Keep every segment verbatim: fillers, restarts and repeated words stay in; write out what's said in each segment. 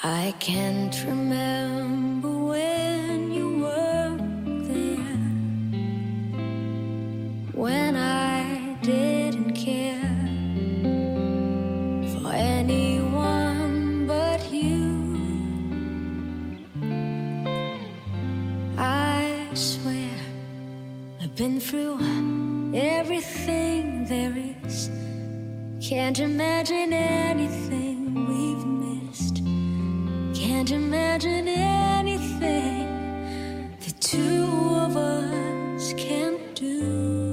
I can't remember when you were there, when I didn't care for anyone but you. I swear I've been through everything there is. Can't imagine anything we've missed. Can't imagine anything the two of us can't do.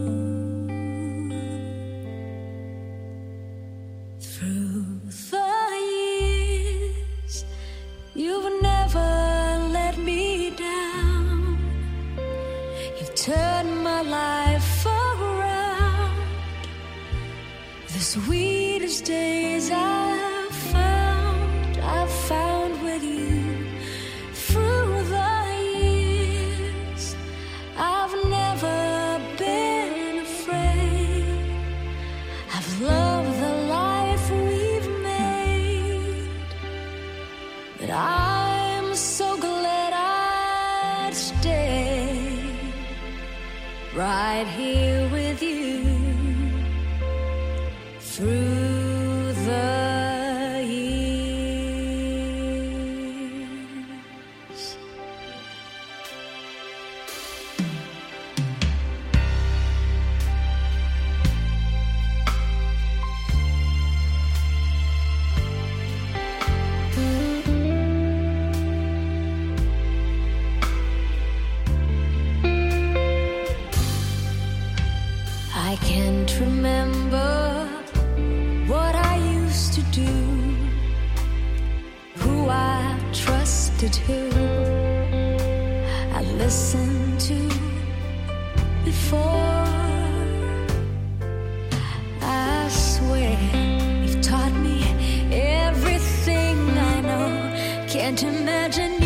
Through the years, you've never let me down. You've turned my life around. The sweetest days I've found, I've found with you. Through the years, I've never been afraid. I've loved the life we've made, but I'm so glad I'd stay right here with you. Through the years. I can't remember what I used to do, who I trusted, who I listened to before. I swear you've taught me everything I know. Can't imagine